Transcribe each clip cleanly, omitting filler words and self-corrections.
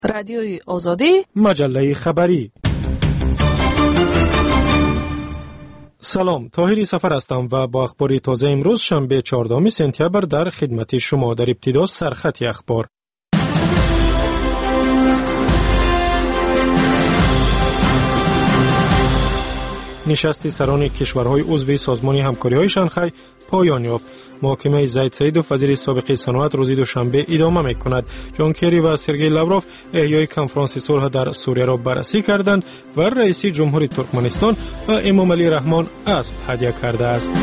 رادیوی آزادی، مجله خبری. سلام، طاهری سفر هستم و با اخبار تازه امروز شنبه 14 سپتامبر در خدمت شما. در ابتدا سرخط اخبار. نشست سران کشورهای عضو سازمان همکاری‌های شانگهای پایان یافت. محاکمه زید سیدوف وزیر سابق صنعت روز دوشنبه ادامه می‌کند. جان کری و سرگئی لاوروف احیای کنفرانس صلح در سوریه را بررسی کردند و رئیس جمهوری ترکمنستان و امام علی رحمان اسب هدیه کرده است.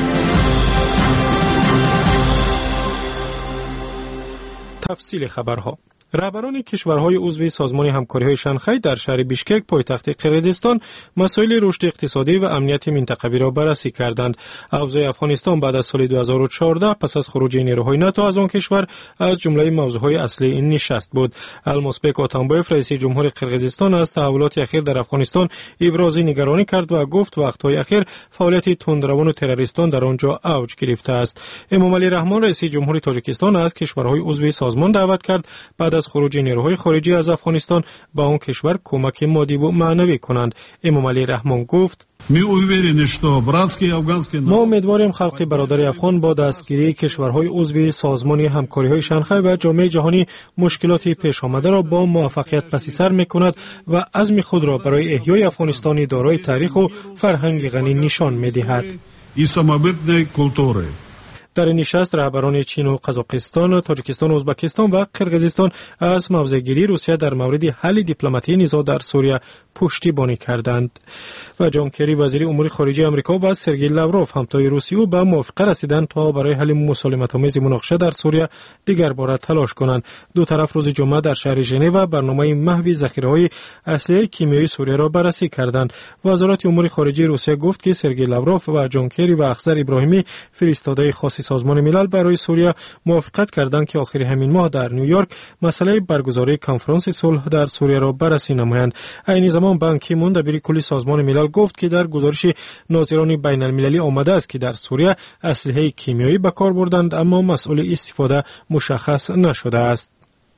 تفصیل خبرها. رهبران کشورهای عضو سازمان همکاری‌های شانگهای در شهر بیشکک پایتخت قرقیزستان مسائل رشد اقتصادی و امنیت منطقوی را بررسی کردند. اوضاع افغانستان بعد از سال 2014 پس از خروج نیروهای ناتو از آن کشور از جمله موضوعهای اصلی این نشست بود. المازبک اتامبایف رئیس جمهور قرقیزستان از تحولات اخیر در افغانستان ابراز نگرانی کرد و گفت وقت‌های اخیر فعالیت تندروان و تروریستان در آنجا اوج گرفته است. امام علی رحمان رئیس جمهور تاجیکستان از کشورهای عضو سازمان دعوت کرد بعد از خروج نیروهای خارجی از افغانستان به آن کشور کمک مادی و معنوی کنند. امام علی رحمان گفت: ما امیدواریم خلق برادر افغان با دستگیری کشورهای عضو سازمان همکاری‌های شانگهای و جامعه جهانی مشکلات پیش آمده را با موفقیت پس سر می‌کند و عزم خود را برای احیای افغانستانی دارای تاریخ و فرهنگ غنی نشان می‌دهد. در این نشست رهبران چین و قزاقستان، تاجیکستان، ازبکستان و قرقیزستان از موضع‌گیری روسیه در مورد حل دیپلماتی نزاع در سوریه پشتیبانی کردند. و جان کری وزیر امور خارجه آمریکا و سرگئی لاوروف همتای روسیه به موافقه رسیدند تا برای حل مسالمت‌آمیز مناقشه در سوریه دیگر باره تلاش کنند. دو طرف روز جمعه در شهر ژنو برنامه محو ذخیره‌های اسلحه کیمیایی سوریه را بررسی کردند. وزارت امور خارجه روسیه گفت که سرگئی لاوروف و جان کری و اخضر ابراهیمی فرستاده خاص سازمان ملل برای سوریه موافقت کردند که آخر همین ماه در نیویورک مسئله برگزاری کنفرانس صلح در سوریه را بررسی نمایند. این زمان بان کی مون دبیر کلی سازمان ملل گفت که در گزارش ناظران بین المللی آمده است که در سوریه اسلحه کیمیایی به کار بردند اما مسئول استفاده مشخص نشده است.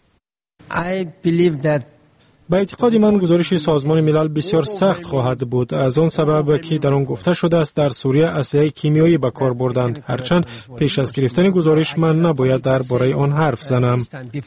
به اعتقاد من گزارش سازمان ملل بسیار سخت خواهد بود، از آن سبب که در آن گفته شده است در سوریه اسلحه کیمیایی به کار بردند. هرچند پیش از گرفتن گزارش من نباید درباره آن حرف زنم.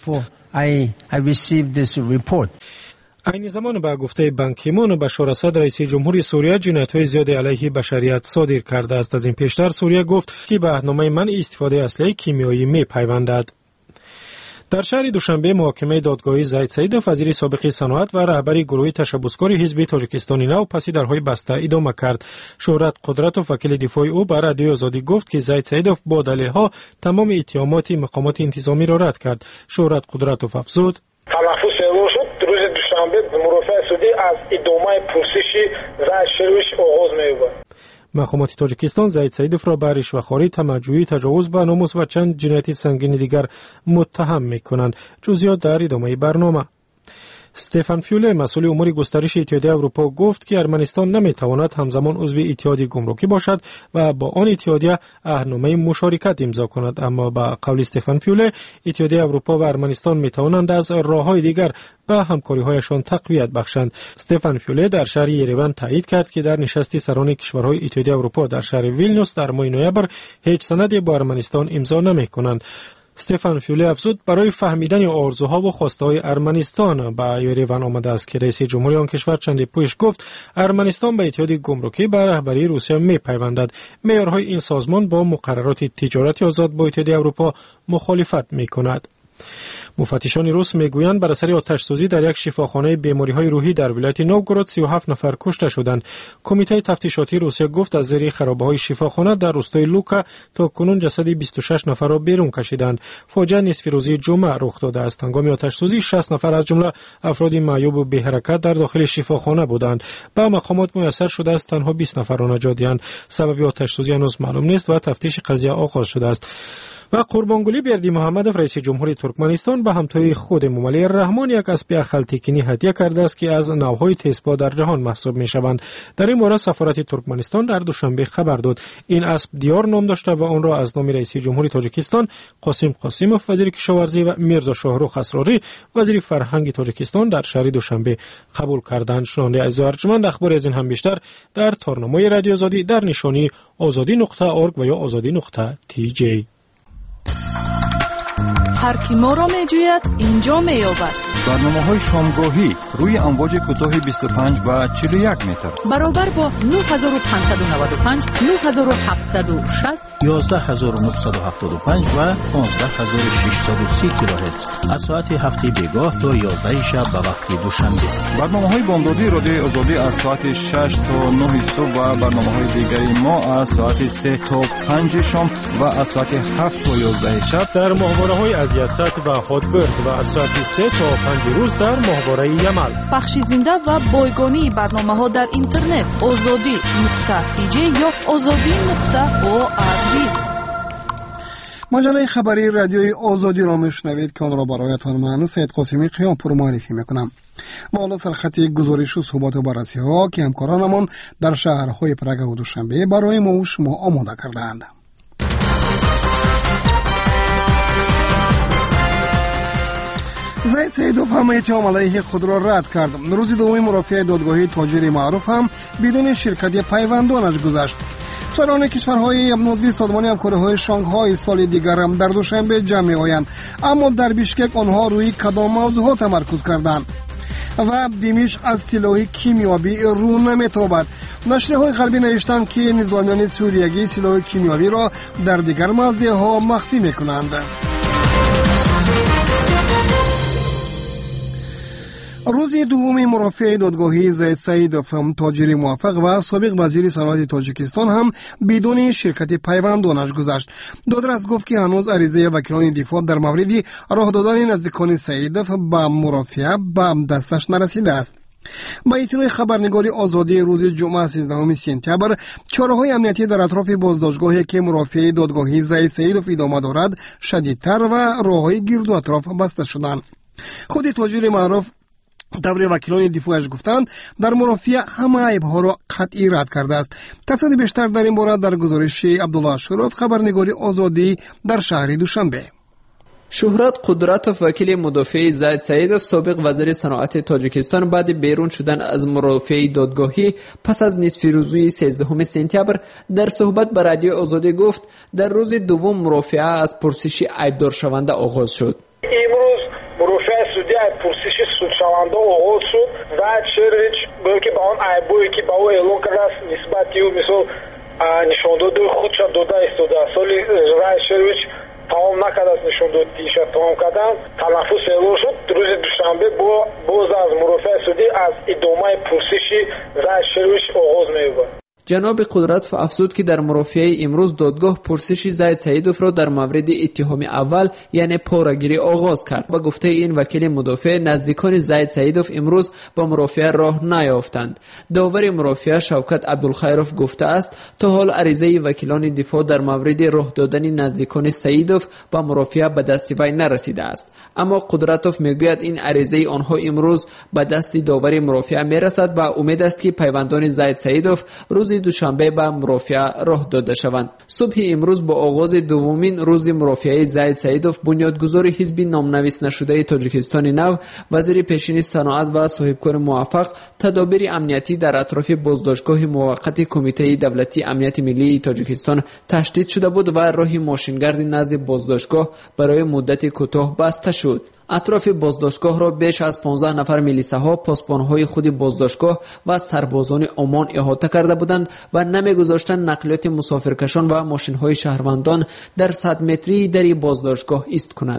این زمان به گفته بان کی مون بشار اسد رئیس جمهوری سوریه جنایت‌های زیاد علیه بشریت صادر کرده است. از این پیشتر سوریه گفت که به راهنمای منع استفاده اسلحه کیمیایی می‌پیوندد. در شهر دوشنبه محاکمه دادگاهی زید سیدوف وزیر سابق صنعت و رهبر گروه تشبثکار حزب تاجیکستان نو پس درهای بسته ادامه کرد. شهرت قدرت و وکیل دفاع او بر رادیوی آزادی گفت که زید سیدوف با دلیل‌ها تمام اتهامات مقامات انتظامی را رد کرد. شهرت قدرت افزود: روز دوشنبه مرافع سودی از ادامه پرسش زید شروعش آغاز می‌یابد. مقامات تاجیکستان زید سیدوف را به رشوه‌خواری، تمجید، تجاوز به ناموس و چند جنایت سنگین دیگر متهم می‌کنند. جزئیات در ادامه برنامه. استفان فیوله مسئول امور گسترش اتحادیه اروپا گفت که ارمنستان نمی‌تواند همزمان عضو اتحادیه گمرکی باشد و با آن اتحادیه عهدنامه مشارکت امضا کند، اما با قول استفان فیوله اتحادیه اروپا و ارمنستان می‌توانند از راه‌های دیگر به همکاری‌هایشان تقویت بخشند. استفان فیوله در شهر یریون تایید کرد که در نشست سران کشورهای اتحادیه اروپا در شهر ویلنیوس در ماه نوامبر هیچ سندی با ارمنستان امضا نمی‌کنند. استفان فیوله افزود برای فهمیدن آرزوها و خواسته‌های ارمنستان به یریون آمده است که رئیس جمهوری آن کشور چندی پیش گفت ارمنستان به اتحادیه گمرکی به رهبری روسیه می‌پیوندد. معیارهای این سازمان با مقررات تجارت آزاد با اتحادیه اروپا مخالفت می‌کند. مفتشان روس میگویند بر اثر آتش‌سوزی در یک شفاخانه بیماری‌های روحی در ولایت نوگورود 37 نفر کشته شدند. کمیته تفتیشاتی روسیه گفت از زیر خرابه‌های شفاخانه در روستای لوکا تا کنون جسد 26 نفر را بیرون کشیدند. فاجعه نصف روزی جمعه رخ داده است. هنگام آتش‌سوزی 60 نفر از جمله افراد معیوب و بی حرکت در داخل شفاخانه بودند. به مقامات میسر شده است تنها 20 نفر را نجات دهند. سبب آتش‌سوزی هنوز معلوم نیست و تفتیش قضیه آغاز شده است. و قربانگلی بردی محمدов رئیس جمهوری ترکمنستان به همتای خود موملی رحمان یک اسب خلتیکینی هدیه کرده است که از نوعهای تیزپا در جهان محسوب می شوند. در این مورد سفارت ترکمنستان در دوشنبه خبر داد. این اسب دیار نام داشته و آن را از نام رئیس جمهوری تاجیکستان قاسم قاسیموف وزیر کشاورزی و میرزا شاهرخ اسراری وزیر فرهنگ تاجیکستان در شهر دوشنبه قبول کردند. شنونده عزیز و ارجمند، اخبار از این هم بیشتر در تارنمای رادیو آزادی در نشانی azadi.org و یا azadi.tj. هر کی ما را می‌جوید اینجا می‌یابد. برنامه‌های شامگاهی روی امواج کوتاه 25 و 41 متر برابر با 9595 9760 11975 و 15630 کیلوهرتز از ساعت هفته بیگاه تا 11 شب به وقت دوشنبه. برنامه‌های بامدادی رادیو آزادی از ساعت 6 تا 9 صبح و برنامه‌های دیگری ما از ساعت 3 تا 5 شام و از ساعت 7 تا 11 شب در ماهواره‌های از یاست و هاتبرد و از ساعت 3 تا 5 روز در ماهواره یمل. بخش زنده و بایگانی برنامه‌ها در اینترنت azadi.tj یا azadi.org. مجله خبری رادیوی آزادی را میشنوید که آن را برایتان من سید قاسمی قیامپور معرفی میکنم. و حالا سرخط گزارش و صحبت و بررسی ها که همکارانمان در شهرهای پرگ و دوشنبه برای ما و شما آماده کردند. زید سیدوف هم اتهام علیه خود را رد کرد. روز دوم مرافعه دادگاهی تاجر معروف هم بدون شرکت پیوندانش گذشت. سران کشورهای عضو سازمان همکاری‌های شانگهای سال دیگر هم در دوشنبه جمع آیند، اما در بیشکک آنها روی کدام موضوعات تمرکز کردند. و دمشق از سلاح کیمیایی رو نمیتابد. نشریه‌های غربی نوشتند که نظامیان سوریگی سلاح کیمیایی را در دیگر موضع‌ها مخفی میکنند. روز دوم مرافعه دادگاهی زید سیدوف تاجر موفق و سابق وزیر صنعت تاجیکستان هم بدون شرکت پیوندانش گذشت. دادرس گفت که هنوز عریضه وکیلان دفاع در مورد راه دادن نزدیکان سیدوف به مرافعه به دستش نرسیده است. با اطلاع خبرنگاری آزادی روز جمعه 13 سپتامبر، چاره‌های امنیتی در اطراف بازداشتگاهی که مرافعه دادگاهی زید سیدوف ادامه دارد شدیدتر و راه‌های گرد و اطراف بسته شدند. خود تاجر معروف طور وکیلان دفاعش گفتند در مرافعه همه عیب‌ها را قطعی رد کرده است. تفصیل بیشتر در این باره در گزارش عبدالله شرف، خبرنگاری آزادی در شهر دوشنبه. شهرت قدرتوف وکیل مدافع زید سیدوف سابق وزیر صنعت تاجیکستان بعد بیرون شدن از مرافعه دادگاهی پس از نصف روزی 13 سپتامبر در صحبت با رادیو آزادی گفت در روز دوم مرافعه از پرسش عیبدار شونده آغاز شد. امروز مرافعه سودی از پرسش سودشونده آغاز شد و شرح بلکه با آن عیبایی که با او اعلام کرده است نسبت او مثل نشانداد خودش داده ایستاده است. سال رای شرح تمام نکرده است، نشاندادیش تمام کردن تلفظ اعلام شد. روز دوشنبه باز از مرافعه سودی از ادامه پرسش رای شرح آغاز می‌یابد. جناب قدرتوف افزود که در مرافعه امروز دادگاه پرسش زید سیدوف را در مورد اتهام اول یعنی پاره‌گیری آغاز کرد. با گفته این وکیل مدافع نزدیکان زید سیدوف امروز با مرافعه راه نیافتند. داور مرافعه شوکت عبدالخیروف گفته است تا حال عریضه وکیلان دفاع در مورد راه دادن نزدیکان سیدوف با مرافعه به دست وی نرسیده است، اما قدرتوف میگوید این عریضه آنها امروز به دست داور مرافعه میرسد و امید است که پیوندان زید سیدوف روز دوشنبه به مرافعه راه داده شوند. صبح امروز با آغاز دومین روز مرافعه زید سیدوف بنیادگذار حزب نامنویس نشده تاجیکستان نو، وزیر پیشین صنعت و صاحبکار موفق، تدابیر امنیتی در اطراف بازداشتگاه موقت کمیته دولتی امنیت ملی تاجیکستان تشدید شده بود و راه ماشینگرد نزد بازداشتگاه برای مدت کوتاه بسته شد. اطراف بازداشتگاه را بیش از 15 نفر میلیساها پاسبان‌های خود بازداشتگاه و سربازان عمان احاطه کرده بودند و نمی‌گذاشتند نقلیات مسافرکشان و ماشین‌های شهروندان در 100 متری در بازداشتگاه ایست کنند.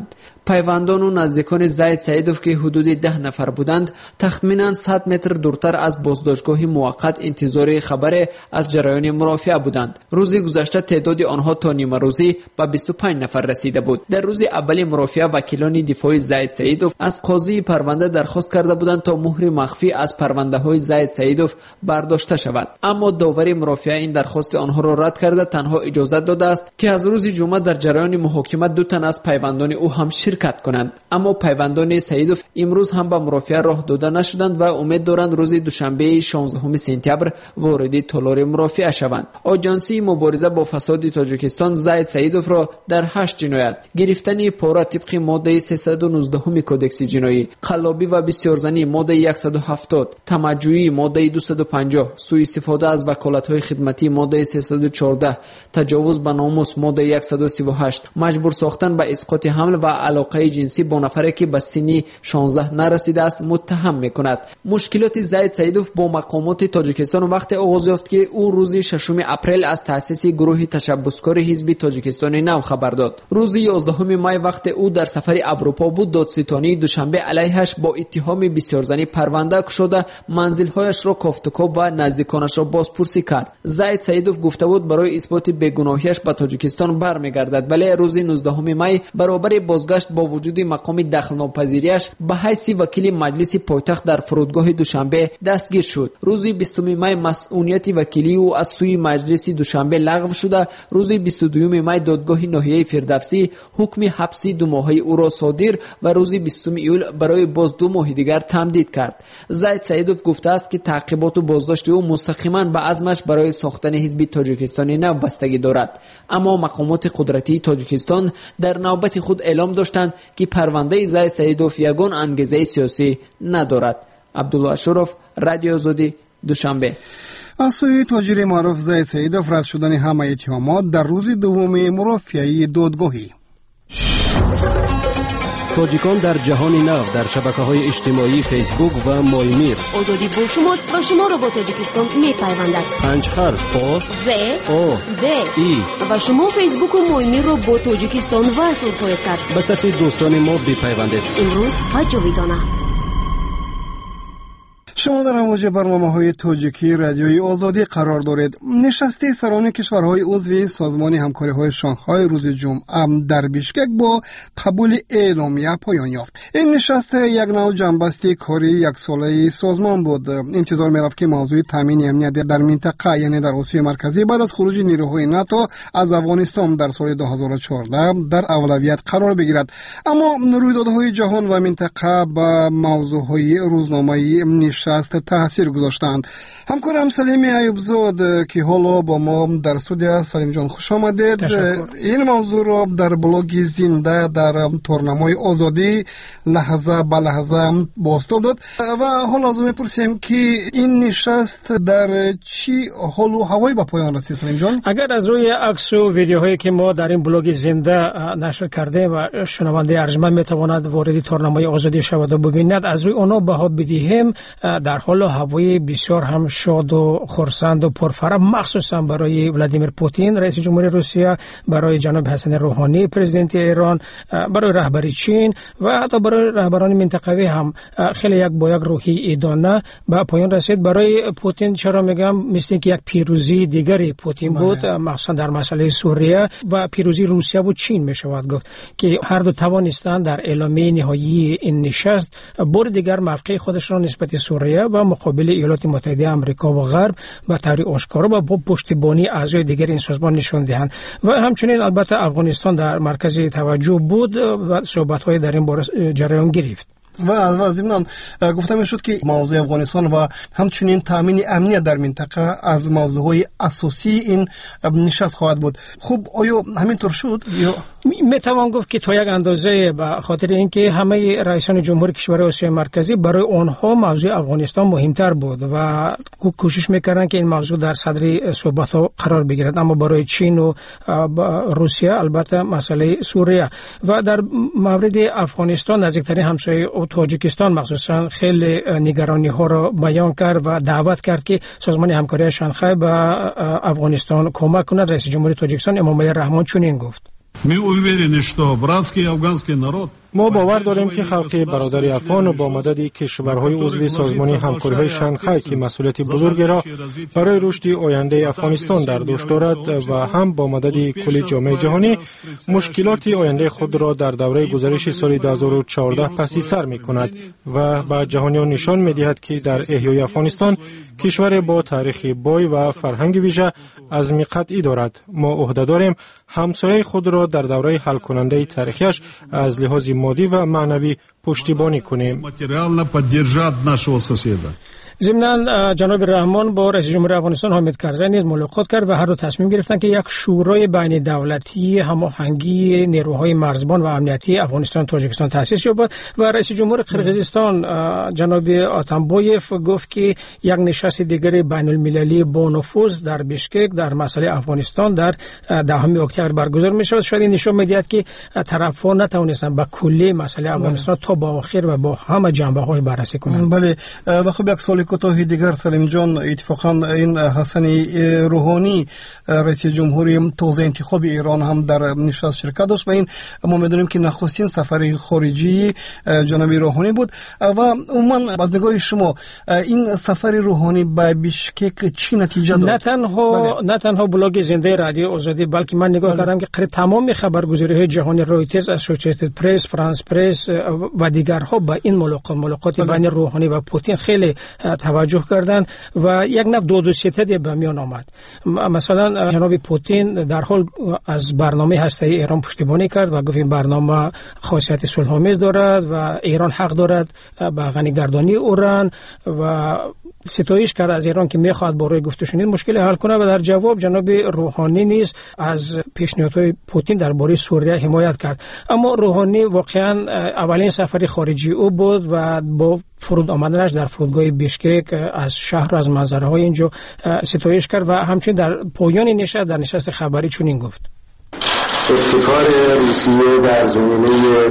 پیوندان و نزدیکان زید سعیدوف که حدود 10 نفر بودند تخمینا 100 متر دورتر از بازداشتگاه موقت انتظار خبر از جریان مرافعه بودند. روز گذشته تعداد آنها تا نیمه روزی به 25 نفر رسیده بود. در روز اول مرافعه وکیلان دفاعی زید سعیدوف از قاضی پرونده درخواست کرده بودند تا مهر مخفی از پرونده های زید سعیدوف برداشته شود، اما داور مرافعه این درخواست آنها را رد کرده تنها اجازه داده است که از روز جمعه در جریان محاکمه 2 تن از پیوندان او هم شرکت کنند. اما پیوندان سعیدوف امروز هم به مرافعه راه داده نشدند و امید دارند روز دوشنبه 16 سپتامبر وارد تالار مرافعه شوند. آژانسی مبارزه با فساد تاجیکستان زید سعیدوف را در 8 جنایت، گرفتن پاره طبق ماده 319 کودکس جنایی، قلابی و بسیارزنی ماده 170، تمجویی ماده 250، سوء استفاده از وکالت‌های خدمتی ماده 314، تجاوز به ناموس ماده 138، مجبور ساختن به اسقاط حمل و علاقه جنسی با نفری که به سن 16 نرسیده است متهم می‌کند. مشکلات زید سعیدوف با مقامات تاجیکستان وقت آغاز یافت که او روز 6 اپریل از تأسیس گروه تشبثکار حزب تاجیکستان نو خبر داد. روز 11 می وقت او در سفر اروپا بود دادستانی دوشنبه علیهش با اتهام بسیارزنی پرونده شده منزل‌هایش را کافتکاب و نزدیکانش را بازپرسی کرد. زید سعیدوف گفته بود برای اثبات بیگناهیش به تاجیکستان برمیگردد، ولی روز 19 می برابر بازگشت با وجود مقام دخل‌ناپذیریش به حیث وکیل مجلس پایتخت در فرودگاه دوشنبه دستگیر شد. روز 20 می مسئولیت وکیلی او از سوی مجلس دوشنبه لغو شده. روز 22 می دادگاه ناحیه فردوسی حکم حبس 2 ماهه او را صادر و روز 20 ایول برای باز 2 ماه دیگر تمدید کرد. زید سعیدوف گفته است که تعقیبات و بازداشت او مستقیما به عزمش برای ساختن حزب تاجیکستان نو بستگی دارد. اما مقامات قدرتی تاجیکستان در نوبت خود اعلام داشتند که پرونده زید سعیدوف یگان انگیزه سیاسی ندارد. عبدالله اشرف، رادیو آزادی، دوشنبه. از سوی تاجر معروف زید سعیدوف رد شدن همه اتهامات در روز دوم مرافعه دادگاهی. تاجیکان در جهان نو در شبکه‌های اجتماعی فیسبوک و مایمیر. آزادی با شماست و شما را با تاجیکستان می‌پیوندد. 5 حرف آ ز او د ای و شما فیسبوک و مایمیر را با تاجیکستان وصل خواهید کرد. به صف دوستان ما بپیوندید. امروز و جاویدانه. شما در امواج برنامه‌های تاجیکی رادیوی آزادی قرار دارید. نشست سران کشورهای عضو سازمان همکاری‌های شانگهای روز جمعه در بیشکک با قبول اعلامیه پایان یافت. این نشست یک نوع جنبسته کاری یک ساله سازمان بود. انتظار می‌رفت که موضوع تامین امنیت در منطقه یعنی در آسیای مرکزی بعد از خروج نیروهای ناتو از افغانستان در سال 2014 در اولویت قرار بگیرد. اما رویدادهای جهان و منطقه با موضوعهای روزنامه‌ای نشست تاثیر گذاشتند. همکارم سلیم ایوبزاد که حالا با ما در استودیو. سلیم جان خوش آمدید. این موضوع را در بلاگ زنده در تورنمای آزادی لحظه به لحظه بازتاب داد و حالا از میپرسیم که این نشست در چی حال و هوایی به پایان رسید. سلیم جان، اگر از روی عکس و ویدیوهایی که ما در این بلاگ زنده نشر کرده و شنونده ارجمند میتواند وارد تورنمای آزادی شود و ببیند، از روی آنها بها بدهیم در حال و هوای بسیار هم شاد و خرسند و پرفراغ، مخصوصا برای ولادیمیر پوتین رئیس جمهوری روسیه، برای جناب حسن روحانی پرزیدنت ایران، برای رهبری چین و حتی برای رهبران منطقوی هم خیلی یک با یک روحی ادانه به پایان رسید. برای پوتین چرا میگم، مثل که یک پیروزی دیگری پوتین بود، مخصوصا در مسئله سوریه، و پیروزی روسیه و چین میشود گفت که هر دو توانستند در اعلامیه نهایی این نشست بار دیگر موقع خودش را نسبت سوریه و مقابل ایالات متحده آمریکا و غرب به طور آشکارا و با پشتیبانی اعضای دیگر این سازمان نشان دهند. و همچنین البته افغانستان در مرکز توجه بود و صحبت‌های در این باره جریان گرفت. و از ضمن گفته میشد که موضوع افغانستان و همچنین تامین امنیت در منطقه از موضوعهای اساسی این نشست خواهد بود. خب آیا همینطور شد؟ میتوان گفت که تا یک اندازه به خاطر اینکه همه رئیسان جمهوری کشورهای آسیای مرکزی برای آنها موضوع افغانستان مهمتر بود و کوشش میکردن که این موضوع در صدر صحبت‌ها قرار بگیرد، اما برای چین و روسیه البته مسئله سوریه و در مورد افغانستان نزدیکترین همسایه تاجیکستان مخصوصا خیلی نگرانی ها را بیان کرد و دعوت کرد که سازمان همکاری شانگهای به افغانستان کمک کند. رئیس جمهوری تاجیکستان امامعلی رحمان چنین گفت: ما باور داریم که خلق برادر افغان با مدد کشورهای عضو سازمان همکاری‌های شانگهای که مسئولیت بزرگی را برای رشد آینده افغانستان در دوش دارد و هم با مدد کل جامعه جهانی مشکلات آینده خود را در دوره گذشته سال 2014 پس سر می‌کند و به جهانیان نشان می‌دهد که در احیای افغانستان کشور با تاریخ بای و فرهنگ ویژه عزم قطعی دارد. ما عهده داریم همسایه خود را در دوره حل کننده تاریخیش از لحاظ مادی و معنوی پشتیبانی کنیم. ضمناً جناب رحمان با رئیس جمهور افغانستان حامد کرزی نیز ملاقات کرد و هر دو تصمیم گرفتند که یک شورای بین دولتی هماهنگی نیروهای مرزبان و امنیتی افغانستان تاجیکستان تأسیس یابد و رئیس جمهور قرقیزستان جناب آتمبایف گفت که یک نشست دیگر بین المللی با نفوذ در بشکک در مسئله افغانستان در 10 اکتبر برگزار می شود. شاید این نشان می‌دهد که طرفان نتوانستند به کلی مسئله افغانستان تا با آخر و با همه جنبه‌هاش بررسی کنند. بله و خب یک سوال کوتاه دیگر سلیم جان، اتفاقا این حسن روحانی رئیس جمهوری تازه انتخاب ایران هم در نشست شرکت داشت و این ما می‌دونیم که نخستین سفر خارجی جناب روحانی بود و عموما از نگاه شما این سفر روحانی به بشکک چی نتیجه داد؟ نه تنها بلاگ زنده رادیو آزادی بلکه من نگاه کردم که تمام خبرگزاری‌های جهانی رویترز، اسوسییتد پرس، فرانس پرس و دیگرها به این ملاقات بین روحانی و پوتین خیلی توجه کردند و یک نوع دو ستد به میان آمد. مثلا جناب پوتین در حال از برنامه هسته‌ای ایران پشتیبانی کرد و گفت این برنامه خاصیت صلح‌آمیز دارد و ایران حق دارد به غنی‌گردانی اوران و ستایش کرد از ایران که میخواد با روی گفتشنید مشکل حل کنه و در جواب جناب روحانی نیز از پیشنهادهای پوتین درباره سوریه حمایت کرد. اما روحانی واقعا اولین سفر خارجی او بود و با فرود آمدنش در فرودگاه بشکک از شهر و از منظره‌های اینجا ستایش کرد و همچنین در پایان نشست در نشست خبری چنین گفت: ابتکار روسیه در زمینه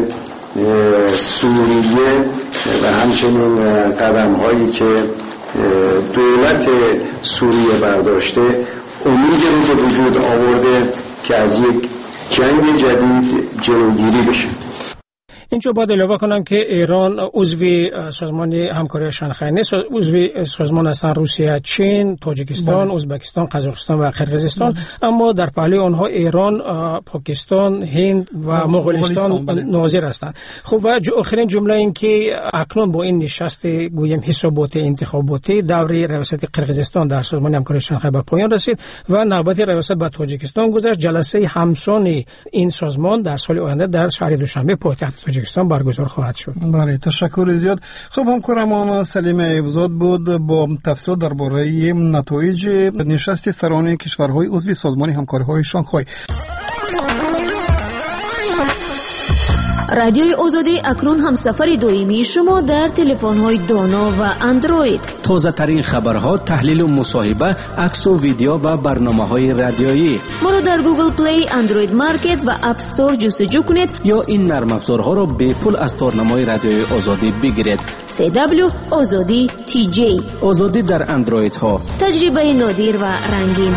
سوریه و همچنین قدم‌هایی که دولت سوریه برداشته امیدی رو به وجود آورده که از یک جنگ جدید جلوگیری بشه. اینجا باید علاوه کنم که ایران عضو سازمان همکاری شانگهای نیست، عضو سازمان هستند روسیه، چین، تاجیکستان، ازبکستان، قزاقستان و قرقیزستان، اما در پهلوی آنها ایران، پاکستان، هند و مغولستان ناظر هستند. خب و آخرین جمله این که اکنون با این نشست گویم حسابات انتخاباتی دوره ریاست قرقیزستان در سازمان همکاری شانگهای به پایان رسید و نوبت ریاست به تاجیکستان گذشت. جلسه همسان این سازمان در سال آینده در شهر دوشنبه پایتخت تاجیکستان برگزار خواهد شد. بله، تشکر زیاد. خب همکارمان سلیم ایبزاد بود با تفصیل درباره نتایج نشست سران کشورهای عضو سازمان همکاری‌های شانگهای. رادیوی آزادی اکنون هم سفر دائمی شما در تلفن‌های دانا و اندروید. تازه ترین خبرها، تحلیل و مصاحبه، عکس و ویدیو و برنامه‌های رادیویی. ما را در گوگل پلی، اندروید مارکت و اپ استور جستجو کنید یا این نرم افزارها را به پول از تارنمای رادیوی آزادی بگیرید. CW آزادی TJ. آزادی در اندروید ها. تجربه نادر و رنگین.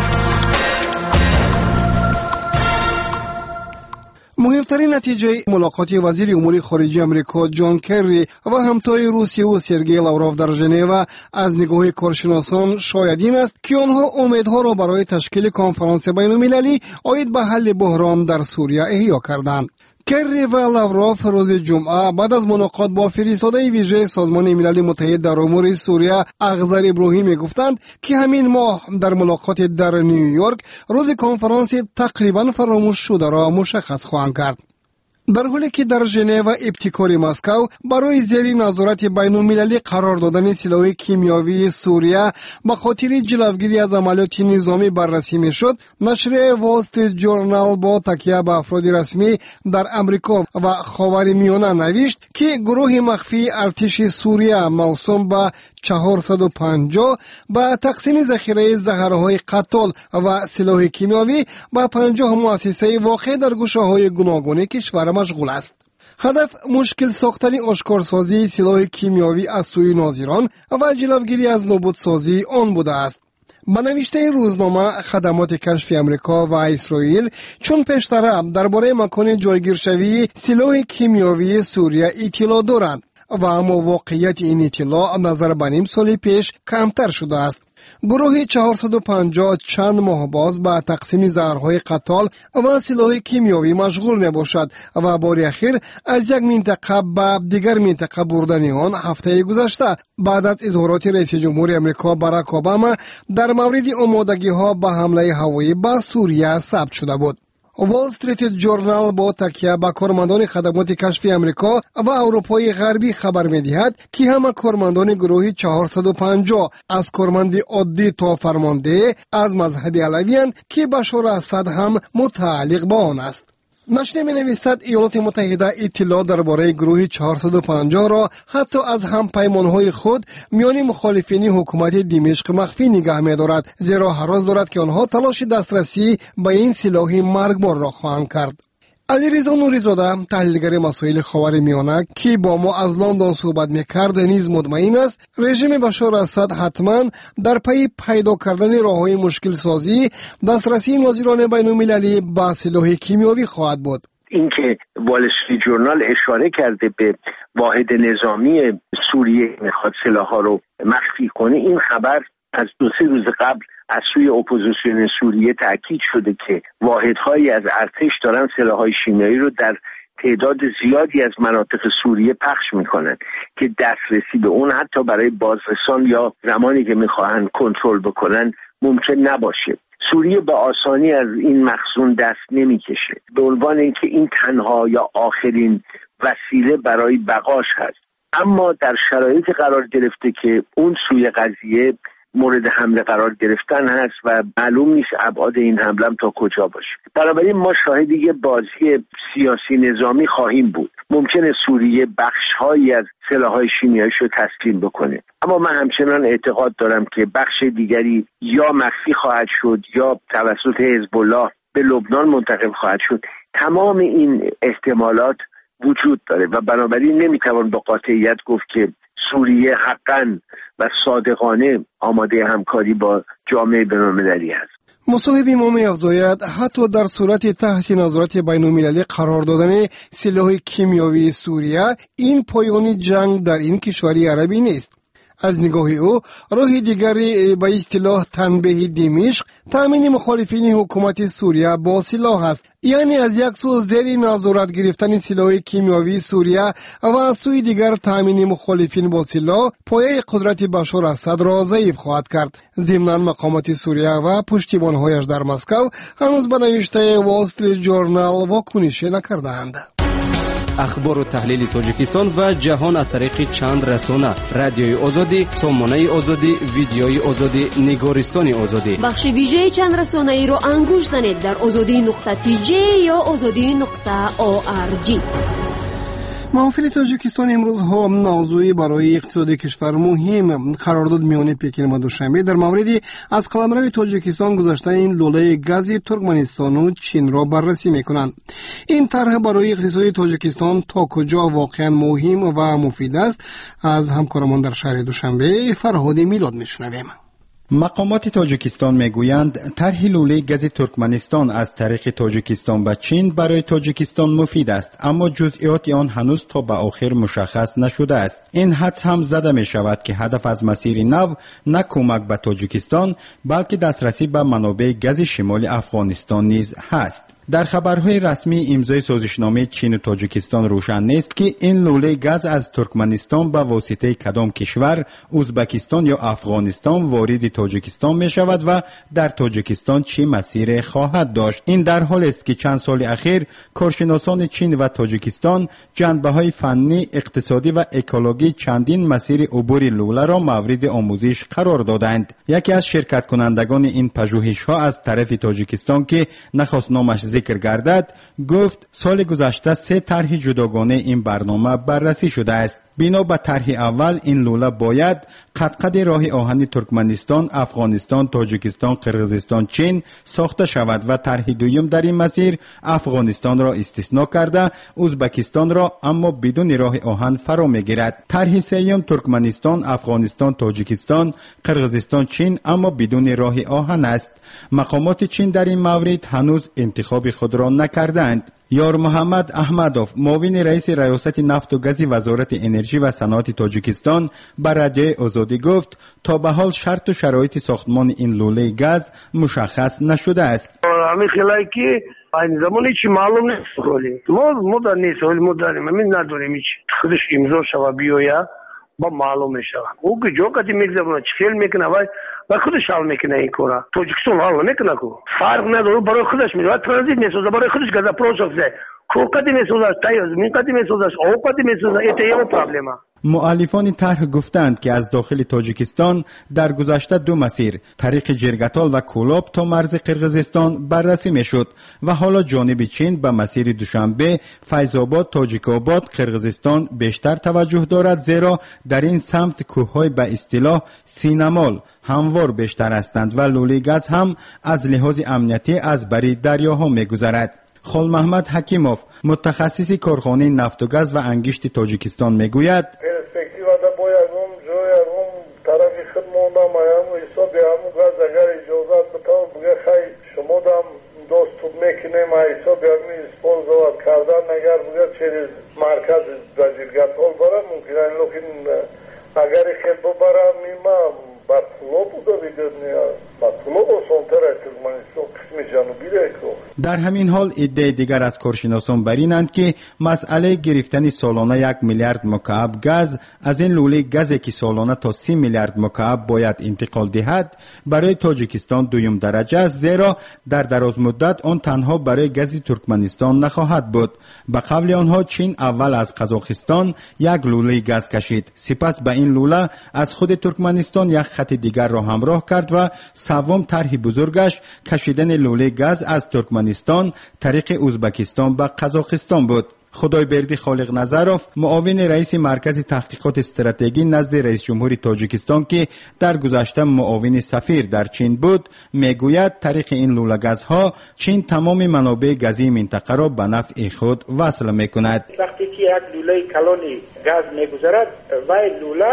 مهمترین نتیجه ملاقات وزیر امور خارجه امریکا جان کری و همتای روسیه و سرگئی لاوروف در ژنو از نگاه کارشناسان شاید این است که آنها امیدها را برای تشکیل کنفرانس بین‌المللی عاید به حل بحران در سوریه احیا کردند. کری و لاوروف روز جمعه بعد از ملاقات با فرستاده ویژه سازمان ملل متحد در امور سوریه اغذر ابراهیمی گفتند که همین ماه در ملاقات در نیویورک روز کنفرانس تقریبا فراموش شده را مشخص خواهند کرد. در حالی که در ژنو ابتکار مسکو برای زیر نظارت بین‌المللی قرار دادن سلاح کیمیاوی سوریه به خاطر جلوگیری از عملیات نظامی بررسی میشد، نشر وال استریت جورنال با تکیه به افراد رسمی در امریکا و خاورمیانه نوشت که گروه مخفی ارتش سوریه موسوم به 450 با تقسیم ذخیره زهرهای قتال و سلاح کیمیاوی با 50 مؤسسه واقع در گوشه‌های گوناگون کشور مشغول است. هدف مشکل ساختن آشکارسازی سلاح کیمیاوی از سوی ناظران و جلوگیری از نابودسازی آن بوده است. با نوشته روزنامه خدمات کشفی امریکا و اسرائیل چون پیشتر درباره مکان جایگیرشوی سلاح کیمیاوی سوریه اطلاع دارند و اما واقعیت این اطلاع نظر به نیم سال پیش کمتر شده است. گروه 450 چند ماه باز با تقسیم زهرهای قتال و سلاح کیمیاوی مشغول می باشد و بار اخیر از یک منطقه به دیگر منطقه بردن آن هفته گذشته بعد از اظهارات رئیس جمهور امریکا باراک اوباما در مورد آمادگی ها به حمله هوایی به سوریه ثبت شده بود. وال استریت جورنال با تکیه به کارمندان خدمات کشفی امریکا و اروپای غربی خبر می‌دهد که همه کارمندان گروه 450 از کارمند عادی تا فرمانده از مذهب علوی‌اند که بشار اسد هم متعلق به آن است. نشریه می‌نویسد ایالات متحده اطلاع درباره گروه 450 را حتی از همپیمان‌های خود میان مخالفین حکومت دمشق مخفی نگه می‌دارد، زیرا هراس دارد که آنها تلاش دسترسی به این سلاح مرگبار را خواهند کرد. علیرضا نوری‌زاده تحلیلگر مسائل خاورمیانه که با ما از لندن صحبت می‌کرد نیز مطمئن است رژیم بشار اسد حتما در پی پیدا کردن راه‌های مشکل سازی دسترسی ناظران بین‌المللی به سلاح کیمیاوی خواهد بود. اینکه وال استریت جورنال اشاره کرده به واحد نظامی سوریه میخواد سلاح‌ها رو مخفی کنه، این خبر از 2-3 روز قبل از سوی اپوزیسیون سوریه تاکید شده که واحدهایی از ارتش دارن سلاح‌های شیمیایی رو در تعداد زیادی از مناطق سوریه پخش میکنن که دسترسی به اون حتی برای بازرسان یا زمانی که میخواهن کنترل بکنن ممکن نباشه. سوریه با آسانی از این مخزون دست نمیکشه به عنوان اینکه این تنها یا آخرین وسیله برای بقاش هست، اما در شرایطی قرار گرفته که اون سوی قضیه مورد حمله قرار گرفتن هست و معلوم نیست ابعاد این حمله تا کجا باشه. بنابراین ما شاهد یه بازی سیاسی نظامی خواهیم بود. ممکنه سوریه بخش‌هایی از سلاح‌های شیمیایی‌اش رو تسلیم بکنه، اما من همچنان اعتقاد دارم که بخش دیگری یا مخفی خواهد شد یا توسط حزب الله به لبنان منتقل خواهد شد. تمام این احتمالات وجود داره و بنابراین نمیتوان با قاطعیت گفت که سوریه حقاً و صادقانه آماده همکاری با جامعه بین‌المللی است. مصاحب ما می‌افزاید حتی در صورت تحت نظارت بین‌المللی قرار دادن سلاح کیمیاوی سوریه این پایان جنگ در این کشور عربی نیست. از نگاه او راه دیگری به اصطلاح تنبیه دمشق تامین مخالفین حکومت سوریه با سلاح است، یعنی از یک سو زیر نظارت گرفتن سلاح کیمیاوی سوریه و از سوی دیگر تامین مخالفین با سلاح پایه قدرت بشار اسد را ضعیف خواهد کرد. ضمناً مقامات سوریه و پشتیبان‌هایش در مسکو هنوز به نوشته وال استریت جورنال واکنش نکرده‌اند. اخبار و تحلیل تاجیکستان و جهان از طریق چند رسانه: رادیوی آزادی، سامانه آزادی، ویدیوی آزادی، نگارستان آزادی. بخش ویژه چند رسانه ای را انگوش زنید در azadi.tj یا azadi.org. محافل تاجیکستان امروز ها موضوعی برای اقتصاد کشور مهم قرارداد میان پکین و دوشنبه در موردی از قلمرو تاجیکستان گذاشتن این لوله گاز ترکمنستان و چین را بررسی میکنند. این طرح برای اقتصاد تاجیکستان تا کجا واقعا مهم و مفید است؟ از همکارمان در شهر دوشنبه فرهاد میلاد میشنویم. مقامات تاجیکستان میگویند طرح لوله گاز ترکمنستان از طریق تاجیکستان به چین برای تاجیکستان مفید است، اما جزئیات آن هنوز تا به آخر مشخص نشده است. این حدس هم زده می شود که هدف از مسیر نو نه کمک به تاجیکستان بلکه دسترسی به منابع گاز شمال افغانستان نیز هست. در خبرهای رسمی امضای سازشنامه چین و تاجیکستان روشن نیست که این لوله گاز از ترکمنستان به واسطه کدام کشور، ازبکستان یا افغانستان وارد تاجیکستان می شود و در تاجیکستان چه مسیر خواهد داشت. این در حال است که چند سال اخیر کارشناسان چین و تاجیکستان جنبه‌های فنی، اقتصادی و اکولوژی چندین مسیر عبور لوله را مورد آموزش قرار دادند. یکی از شرکت کنندگان این پژوهش‌ها از طرف تاجیکستان که نخواست نامش ذکر گردد گفت سال گذشته 3 طرح جداگانه این برنامه بررسی شده است. بنا به طرح اول این لوله باید قد راه آهن ترکمنستان، افغانستان، تاجیکستان، قرقیزستان، چین ساخته شود و طرح دوم در این مسیر افغانستان را استثنا کرده ازبکستان را اما بدون راه آهن فرا میگیرد. طرح سوم ترکمنستان، افغانستان، تاجیکستان، قرقیزستان، چین اما بدون راه آهن است. مقامات چین در این مورد هنوز انتخاب خود را نکردند. یار محمد احمدوف، معاون رئیس ریاست نفت و گاز وزارت انرژی و صنعت تاجیکستان، به رادیوی آزادی گفت تا به حال شرط و شرایط ساختمان این لوله گاز مشخص نشده است. همین خیلی که این زمانی چی معلوم نیست خالی ما در نیست ولی ما داریم همین نداریم هیچ خودش امضا شود بیاید با معلوم میشه او که جو کتی میگذاره چی خیل میکنه و خودش حال میکنه این کارا. تاجیکستان حال میکنه کو فرق نداره برای خودش میره ترانزیت میسازه برای خودش گاز پروسس کو کتی میسازه تایز می کتی میسازه او کتی میسازه ایت یه پرابلمه. مؤلفان طرح گفتند که از داخل تاجیکستان در گذشته دو مسیر طریق جرگتال و کولاب تا مرز قرقیزستان بررسی میشد و حالا جانب چین به مسیر دوشنبه، فیض‌آباد، تاجیک‌آباد، قرقیزستان بیشتر توجه دارد، زیرا در این سمت کوههای به اصطلاح سینمال هموار بیشتر هستند و لوله گاز هم از لحاظ امنیتی از بری دریاها میگذرد. خال محمد حکیموف، متخصص کارخانه نفت و گاز و انگشت تاجیکستان میگوید پرسپکتیوada باید جای طرف خود موندم حساب هم گاز اگر اجازت بتاو بگه خیلی شما دم دوست میکنیم حساب هم استفاده کردن اگر بگه через مرکز وزیرگتال برم ممکنه لیکن اگر خیلی ببرم میمم با پولو بوده بگه با پولو بسانتر ترکمنستان قسم جنوبی ریکو. در همین حال ایده دیگر از کارشناسان بر اینند که مسئله گرفتن سالانه 1 میلیارد مکعب گاز از این لوله گازی که سالانه تا 30 میلیارد مکعب باید انتقال دهد برای تاجیکستان دوم درجه است، زیرا در دراز مدت آن تنها برای گاز ترکمنستان نخواهد بود. به قول آنها چین اول از قزاقستان یک لوله گاز کشید، سپس به این لوله از خود ترکمنستان یک خط دیگر را همراه کرد و سوم طرح بزرگش کشیدن لوله گاز از ترکمنستان طریق ازبکستان به قزاقستان بود. خدایبردی خالق نظروف، معاون رئیس مرکز تحقیقات استراتژی نزد رئیس جمهور تاجیکستان که در گذشته معاون سفیر در چین بود، میگوید طریق این لوله گازها چین تمام منابع گازی منطقه را به نفع خود وصل میکند. وقتی که یک لوله کلونی گاز میگذرد و لوله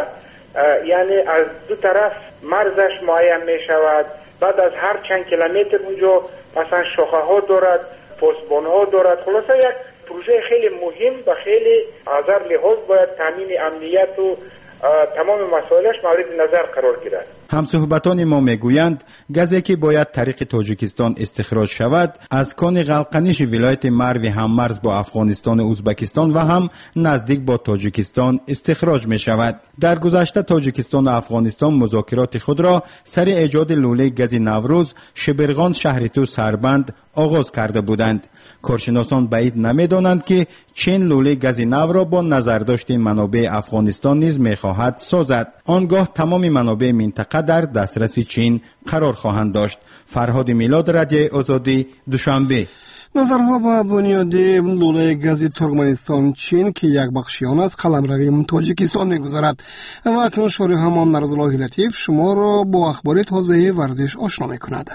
یعنی از دو طرف مرزش معین می شود، بعد از هر چند کیلومتر اونجا مثلا شاخه ها دارد، پستبان ها دارد. خلاصه یک پروژه خیلی مهم و خیلی از هر لحاظ باید تامین امنیت و تمام مسائلش مورد نظر قرار گیرد. همصحبتان ما میگویند گازی که باید طریق تاجیکستان استخراج شود از کان غلقنیش ولایت مرو هممرز با افغانستان و ازبکستان و هم نزدیک با تاجیکستان استخراج می شود. در گذشته تاجیکستان و افغانستان مذاکرات خود را سر ایجاد لوله گاز نوروز شبرغان شهرتو سربند آغاز کرده بودند. کارشناسان بعید نمیدانند که چین لوله گاز نو را با نظرداشت منابع افغانستان نیز میخواهد سازد. آنگاه تمام منابع منطقه در دسترس چین قرار خواهند داشت. فرهاد میلاد، رادیوی آزادی، دوشنبه. نظرها با بنیاد لوله گاز ترکمنستان چین که یک بخشی آن از قلمروی تاجیکستان میگذرد و اکنون شارح همان نرزالله لطیف شما را با اخبار تازه ورزش آشنا میکند.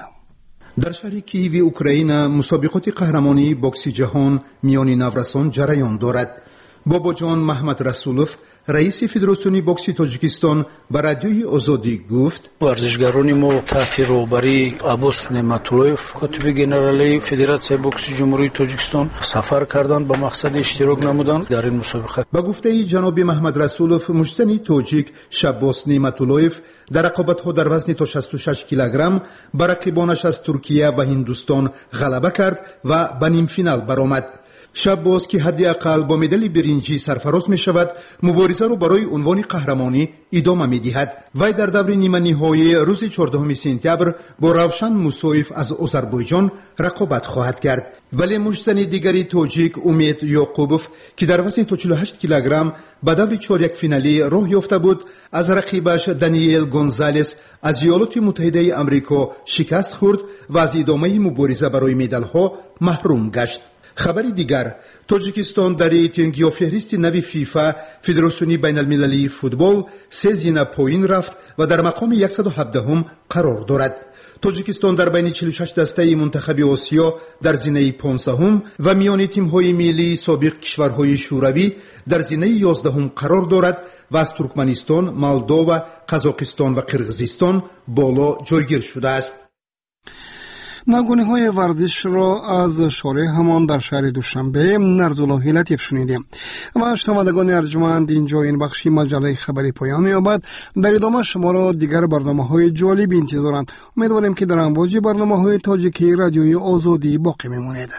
در شهر کییو اوکراین مسابقات قهرمانی بوکس جهان میان نورسان جریان دارد. بابا جان محمد رسولوف، رئیس فدراسیون بوکس تاجیکستان، به رادیوی آزادی گفت ورزشگران ما تحت رهبری عباس نعمت‌اللهیف کاتب گنرالی فدراسیون بوکس جمهوری تاجیکستان سفر کردند با مقصد اشتراک نمودن در این مسابقه. با گفته جناب محمد رسولوف، مجتمع تاجیک شباس نعمت‌اللهیف در رقابت‌ها در وزن تا 66 کیلوگرم بر رقیبانش از ترکیه و هندوستان غلبه کرد و به نیم فینال برآمد. شباس که حداقل با مدال برنجی سرفراز می شود، مبارزه را برای عنوان قهرمانی ادامه می دهد. وی در دور نیمه نهایی روز 14 سپتامبر با روشن موسویف از آذربایجان رقابت خواهد کرد. ولی مجزن دیگری تاجیک امید یعقوبوف که در وزن تا 48 کیلوگرم به دور چهارک فینالی راه یافته بود، از رقیبش دانیل گونزالس از ایالات متحده آمریکا شکست خورد و از ادامه مبارزه برای مدال‌ها محروم گشت. خبری دیگر، تاجیکستان در ریتینگ یا فهرست نوی فیفا فدراسیون بین المللی فوتبال 3 زینه پایین رفت و در مقام 117 قرار دارد. تاجیکستان در بین 46 دسته منتخب آسیا در زینه 15 و میان تیم‌های ملی سابق کشورهای شوروی در زینه 11 قرار دارد و از ترکمنستان، مولداوا، قزاقستان و قرغیزستان بالا جایگیر شده است. نگونه‌های ورزش را از شارع همان در شهر دوشنبه نرزالله لطیف شنیدیم و شنوندگان ارجمند، اینجا این بخشی مجله خبری پایان می‌یابد. در ادامه شما را دیگر برنامه‌های جالب انتظارند. امیدواریم که در امواج برنامه‌های تاجیکی رادیوی آزادی باقی میمانید.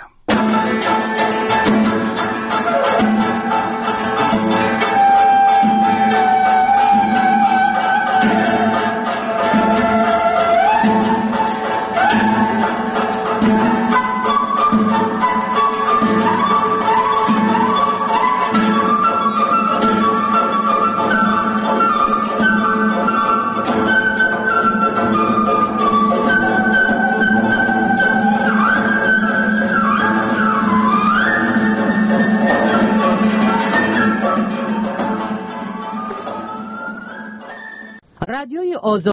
رادیوی آزادی